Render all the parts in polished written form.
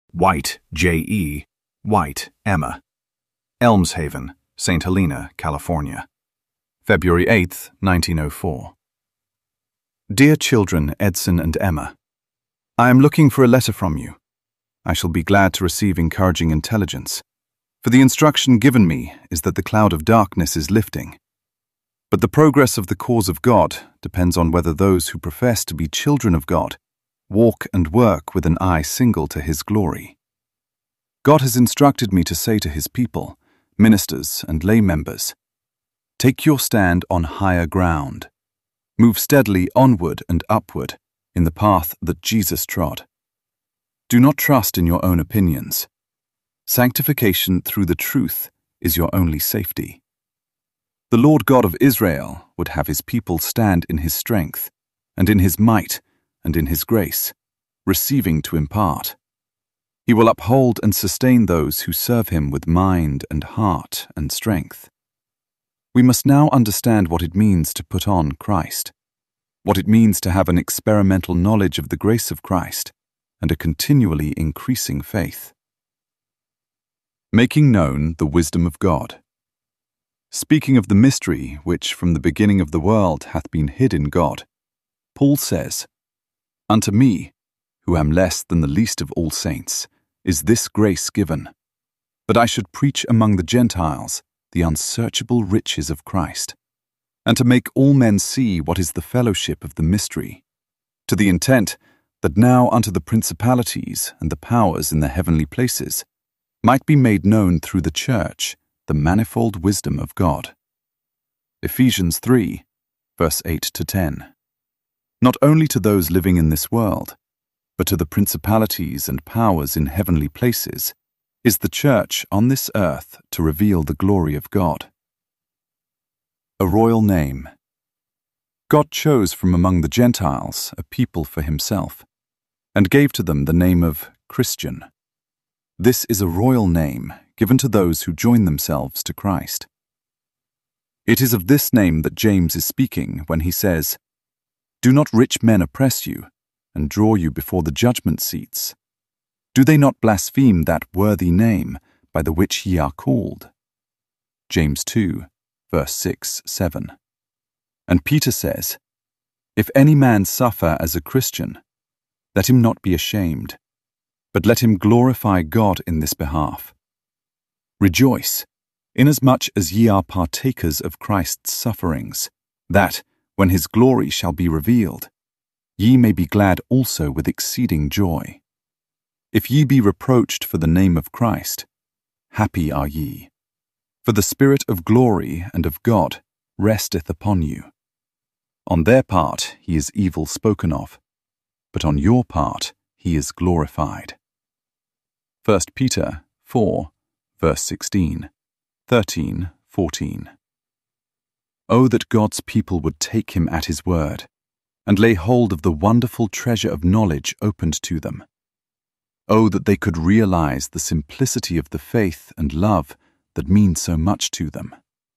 White, J.E., White, Emma. Elmshaven, St. Helena, California. February 8, 1904. Dear children Edson and Emma, I am looking for a letter from you. I shall be glad to receive encouraging intelligence, for the instruction given me is that the cloud of darkness is lifting. But the progress of the cause of God depends on whether those who profess to be children of God walk and work with an eye single to His glory. God has instructed me to say to His people, ministers and lay members, take your stand on higher ground. Move steadily onward and upward in the path that Jesus trod. Do not trust in your own opinions. Sanctification through the truth is your only safety. The Lord God of Israel would have His people stand in His strength, and in His might, and in His grace, receiving to impart. He will uphold and sustain those who serve Him with mind and heart and strength. We must now understand what it means to put on Christ, what it means to have an experimental knowledge of the grace of Christ, and a continually increasing faith. Making known the wisdom of God. Speaking of the mystery which from the beginning of the world hath been hid in God, Paul says, Unto me, who am less than the least of all saints, is this grace given, that I should preach among the Gentiles the unsearchable riches of Christ, and to make all men see what is the fellowship of the mystery, to the intent that now unto the principalities and the powers in the heavenly places might be made known through the church the manifold wisdom of God. Ephesians 3, verse 8-10. Not only to those living in this world, but to the principalities and powers in heavenly places, is the church on this earth to reveal the glory of God. A royal name. God chose from among the Gentiles a people for Himself, and gave to them the name of Christian. This is a royal name given to those who join themselves to Christ. It is of this name that James is speaking when he says, Do not rich men oppress you, and draw you before the judgment seats? Do they not blaspheme that worthy name by the which ye are called? James 2, verse 6-7. And Peter says, If any man suffer as a Christian, let him not be ashamed, but let him glorify God in this behalf. Rejoice, inasmuch as ye are partakers of Christ's sufferings, that, when His glory shall be revealed, ye may be glad also with exceeding joy. If ye be reproached for the name of Christ, happy are ye, for the Spirit of glory and of God resteth upon you. On their part He is evil spoken of, but on your part He is glorified. 1 Peter 4, verse 16, 13, 14. Oh, that God's people would take Him at His word, and lay hold of the wonderful treasure of knowledge opened to them. Oh, that they could realize the simplicity of the faith and love that mean so much to them.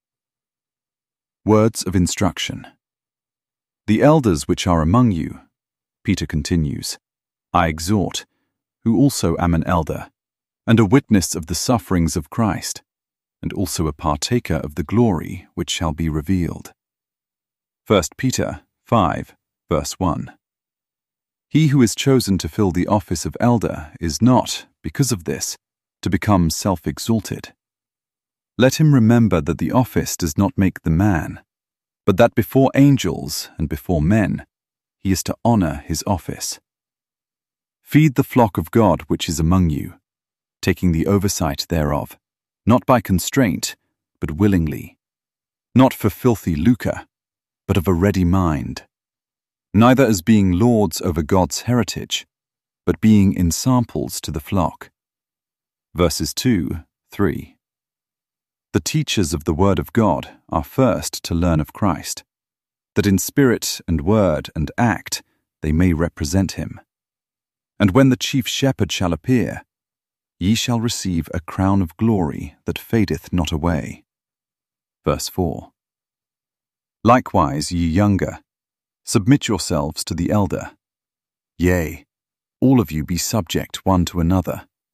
Words of instruction. The elders which are among you, Peter continues, I exhort, who also am an elder, and a witness of the sufferings of Christ, and also a partaker of the glory which shall be revealed. 1 Peter 5, verse 1. He who is chosen to fill the office of elder is not, because of this, to become self-exalted. Let him remember that the office does not make the man, but that before angels and before men, he is to honor his office. Feed the flock of God which is among you, taking the oversight thereof, not by constraint, but willingly, not for filthy lucre, but of a ready mind, neither as being lords over God's heritage, but being ensamples to the flock. Verses 2, 3. The teachers of the Word of God are first to learn of Christ, that in spirit and word and act they may represent Him. And when the chief shepherd shall appear, ye shall receive a crown of glory that fadeth not away. Verse 4. Likewise, ye younger, submit yourselves to the elder. Yea, all of you be subject one to another,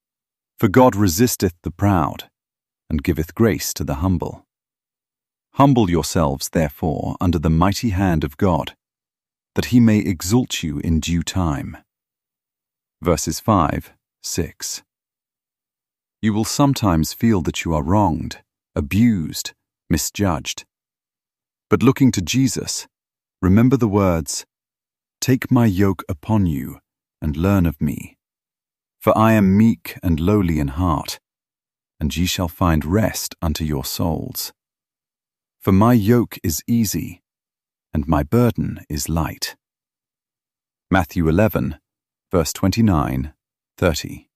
For God resisteth the proud, and giveth grace to the humble. Humble yourselves, therefore, under the mighty hand of God, that he may exalt you in due time. Verses 5, 6. You will sometimes feel that you are wronged, abused, misjudged. But looking to Jesus, remember the words, "Take my yoke upon you, and learn of me. For I am meek and lowly in heart, and ye shall find rest unto your souls. For my yoke is easy, and my burden is light." Matthew 11, verse 29, 30.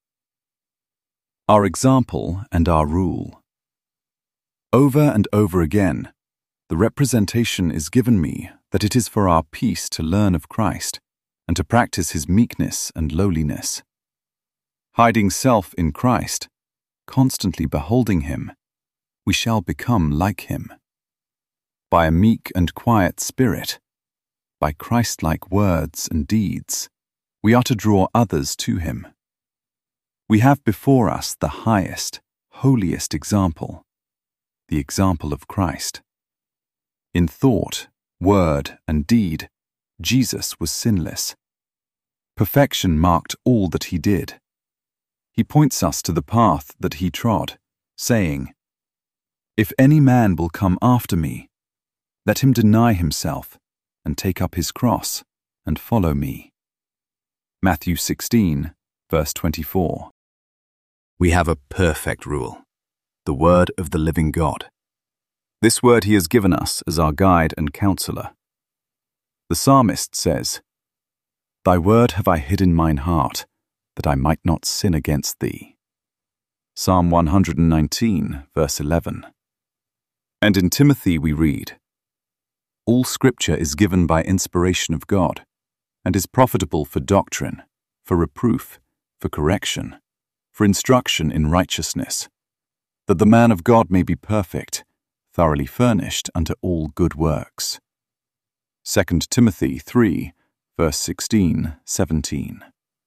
Our example and our rule. Over and over again, the representation is given me that it is for our peace to learn of Christ and to practice his meekness and lowliness. Hiding self in Christ, constantly beholding him, we shall become like him. By a meek and quiet spirit, by Christ-like words and deeds, we are to draw others to him. We have before us the highest, holiest example, the example of Christ. In thought, word, and deed, Jesus was sinless. Perfection marked all that he did. He points us to the path that he trod, saying, "If any man will come after me, let him deny himself and take up his cross and follow me." Matthew 16, verse 24. We have a perfect rule, the word of the living God. This word he has given us as our guide and counselor. The psalmist says, "Thy word have I hid in mine heart, that I might not sin against thee." Psalm 119, verse 11. And in Timothy we read, "All Scripture is given by inspiration of God, and is profitable for doctrine, for reproof, for correction, for instruction in righteousness, that the man of God may be perfect, thoroughly furnished unto all good works." 2 Timothy 3, verse 16, 17.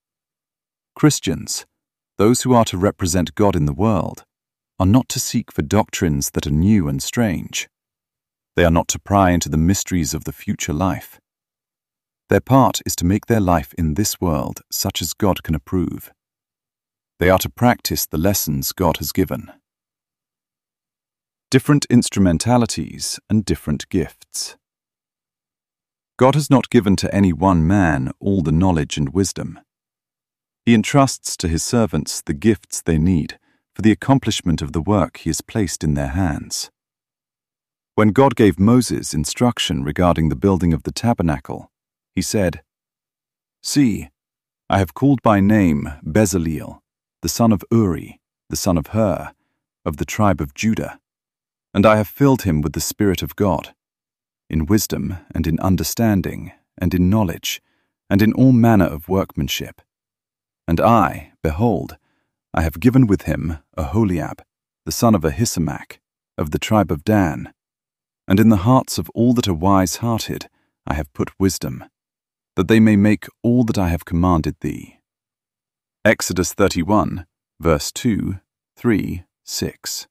Christians, those who are to represent God in the world, are not to seek for doctrines that are new and strange. They are not to pry into the mysteries of the future life. Their part is to make their life in this world such as God can approve. They are to practice the lessons God has given. Different instrumentalities and different gifts. God has not given to any one man all the knowledge and wisdom. He entrusts to his servants the gifts they need for the accomplishment of the work he has placed in their hands. When God gave Moses instruction regarding the building of the tabernacle, he said, "See, I have called by name Bezaleel, the son of Uri, the son of Hur, of the tribe of Judah, and I have filled him with the Spirit of God, in wisdom and in understanding and in knowledge and in all manner of workmanship. And I, behold, I have given with him Aholiab, the son of Ahisamach, of the tribe of Dan, and in the hearts of all that are wise-hearted I have put wisdom, that they may make all that I have commanded thee." Exodus 31, verse 2, 3, 6.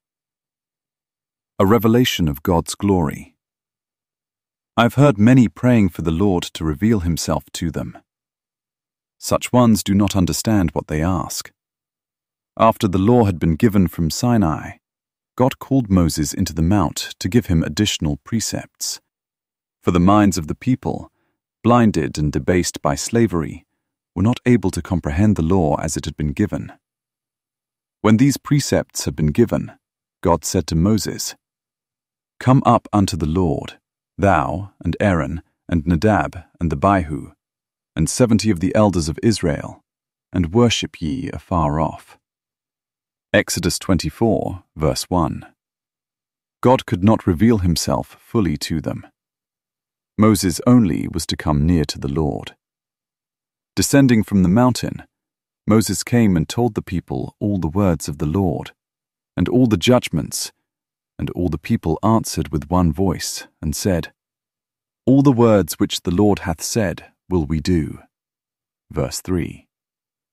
A revelation of God's glory. I've heard many praying for the Lord to reveal himself to them. Such ones do not understand what they ask. After the law had been given from Sinai, God called Moses into the mount to give him additional precepts. For the minds of the people, blinded and debased by slavery, were not able to comprehend the law as it had been given. When these precepts had been given, God said to Moses, "Come up unto the Lord, thou and Aaron and Nadab and the Abihu, and 70 of the elders of Israel, and worship ye afar off." Exodus 24, verse 1. God could not reveal himself fully to them. Moses only was to come near to the Lord. Descending from the mountain, Moses came and told the people all the words of the Lord, and all the judgments, and all the people answered with one voice, and said, "All the words which the Lord hath said will we do." Verse 3.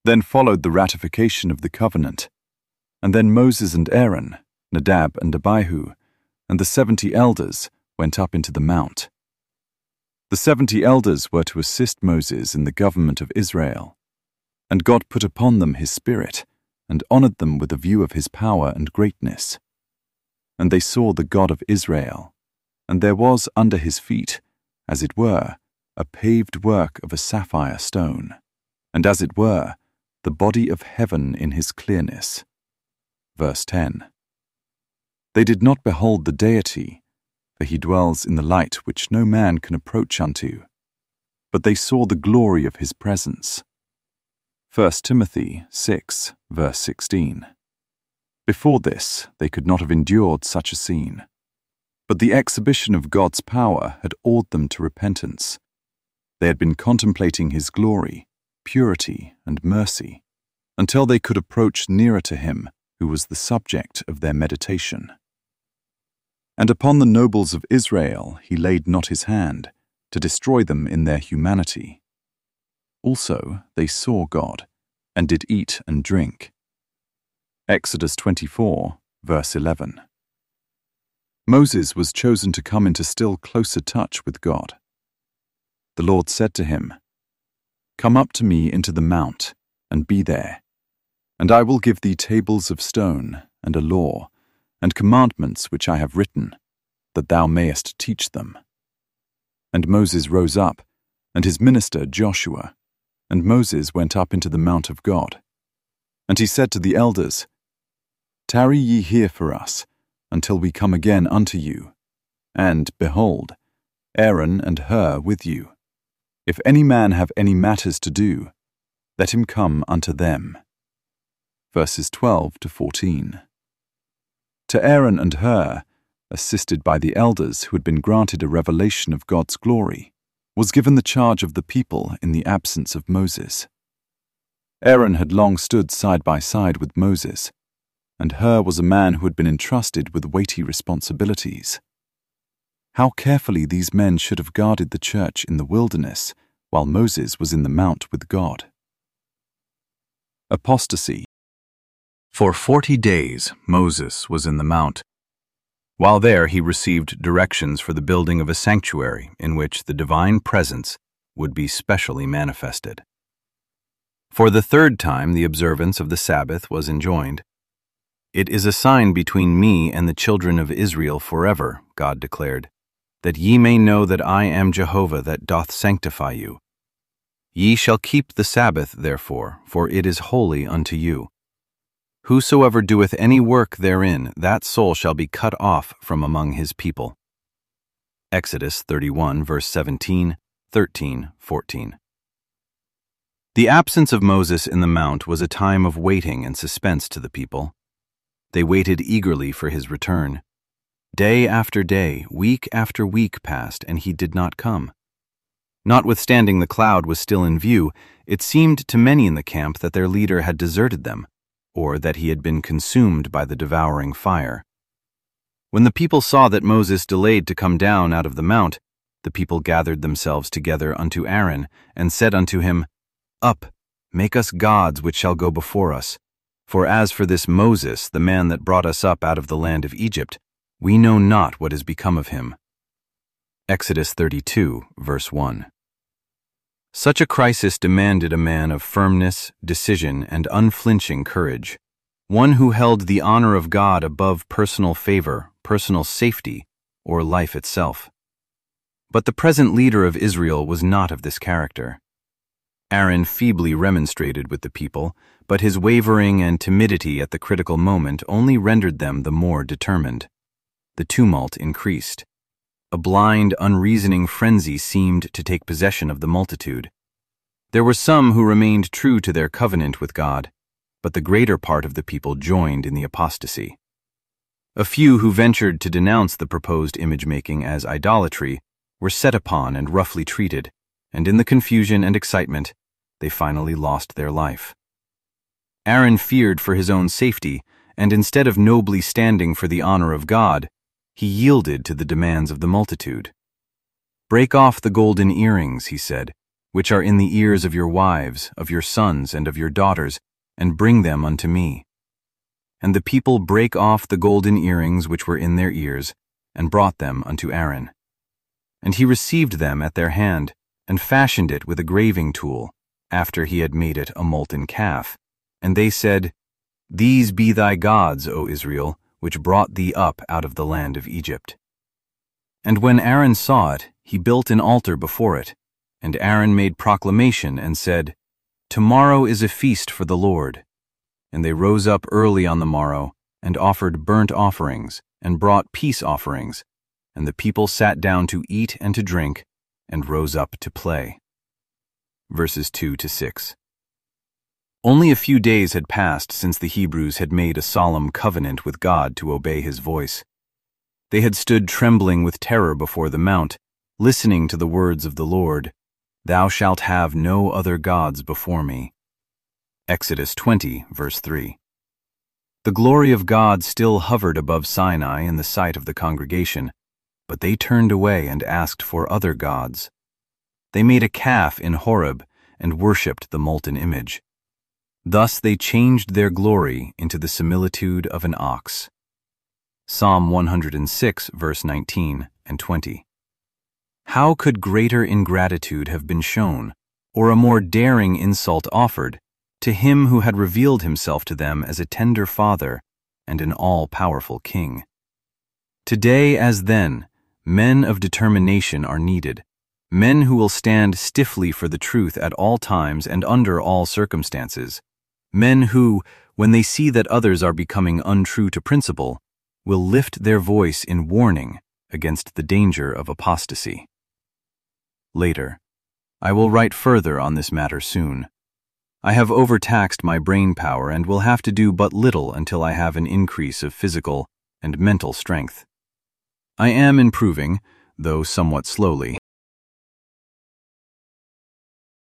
Then followed the ratification of the covenant, and then Moses and Aaron, Nadab and Abihu, and the 70 elders went up into the mount. The 70 elders were to assist Moses in the government of Israel, and God put upon them his Spirit, and honored them with a view of his power and greatness. And they saw the God of Israel, and there was under his feet, as it were, a paved work of a sapphire stone, and as it were, the body of heaven in his clearness. Verse 10. They did not behold the deity, for he dwells in the light which no man can approach unto, but they saw the glory of his presence. 1 Timothy 6, verse 16. Before this, they could not have endured such a scene, but the exhibition of God's power had awed them to repentance. They had been contemplating his glory, purity, and mercy, until they could approach nearer to him who was the subject of their meditation. And upon the nobles of Israel he laid not his hand, to destroy them in their humanity. Also they saw God, and did eat and drink. Exodus 24, verse 11. Moses was chosen to come into still closer touch with God. The Lord said to him, "Come up to me into the mount, and be there, and I will give thee tables of stone, and a law, and commandments which I have written, that thou mayest teach them." And Moses rose up, and his minister Joshua, and Moses went up into the mount of God. And he said to the elders, "Tarry ye here for us, until we come again unto you. And, behold, Aaron and Hur with you. If any man have any matters to do, let him come unto them." Verses 12 to 14. To Aaron and Hur, assisted by the elders who had been granted a revelation of God's glory, was given the charge of the people in the absence of Moses. Aaron had long stood side by side with Moses, and Hur was a man who had been entrusted with weighty responsibilities. How carefully these men should have guarded the church in the wilderness while Moses was in the mount with God. Apostasy. For 40 days Moses was in the mount. While there he received directions for the building of a sanctuary in which the divine presence would be specially manifested. For the third time the observance of the Sabbath was enjoined. "It is a sign between me and the children of Israel forever," God declared, "that ye may know that I am Jehovah that doth sanctify you. Ye shall keep the Sabbath, therefore, for it is holy unto you. Whosoever doeth any work therein, that soul shall be cut off from among his people." Exodus 31, verse 17, 13, 14. The absence of Moses in the mount was a time of waiting and suspense to the people. They waited eagerly for his return. Day after day, week after week passed, and he did not come. Notwithstanding the cloud was still in view, it seemed to many in the camp that their leader had deserted them, or that he had been consumed by the devouring fire. When the people saw that Moses delayed to come down out of the mount, the people gathered themselves together unto Aaron, and said unto him, "Up, make us gods which shall go before us. For as for this Moses, the man that brought us up out of the land of Egypt, we know not what is become of him." Exodus 32, verse 1. Such a crisis demanded a man of firmness, decision, and unflinching courage, one who held the honor of God above personal favor, personal safety, or life itself. But the present leader of Israel was not of this character. Aaron feebly remonstrated with the people, but his wavering and timidity at the critical moment only rendered them the more determined. The tumult increased. A blind, unreasoning frenzy seemed to take possession of the multitude. There were some who remained true to their covenant with God, but the greater part of the people joined in the apostasy. A few who ventured to denounce the proposed image-making as idolatry were set upon and roughly treated, and in the confusion and excitement, they finally lost their life. Aaron feared for his own safety, and instead of nobly standing for the honor of God, he yielded to the demands of the multitude. "Break off the golden earrings," he said, which are in the ears of your wives, of your sons, and of your daughters, and bring them unto me. And the people brake off the golden earrings which were in their ears, and brought them unto Aaron. And he received them at their hand, and fashioned it with a graving tool, after he had made it a molten calf. And they said, These be thy gods, O Israel, which brought thee up out of the land of Egypt. And when Aaron saw it, he built an altar before it. And Aaron made proclamation and said, Tomorrow is a feast for the Lord. And they rose up early on the morrow, and offered burnt offerings, and brought peace offerings. And the people sat down to eat and to drink, and rose up to play. Verses 2-6. Only a few days had passed since the Hebrews had made a solemn covenant with God to obey his voice. They had stood trembling with terror before the mount, listening to the words of the Lord, Thou shalt have no other gods before me. Exodus 20, verse 3. The glory of God still hovered above Sinai in the sight of the congregation, but they turned away and asked for other gods. They made a calf in Horeb and worshipped the molten image. Thus they changed their glory into the similitude of an ox. Psalm 106, verse 19 and 20. How could greater ingratitude have been shown, or a more daring insult offered, to him who had revealed himself to them as a tender father and an all-powerful king? Today as then, men of determination are needed, men who will stand stiffly for the truth at all times and under all circumstances, men who, when they see that others are becoming untrue to principle, will lift their voice in warning against the danger of apostasy. Later, I will write further on this matter soon. I have overtaxed my brain power and will have to do but little until I have an increase of physical and mental strength. I am improving, though somewhat slowly.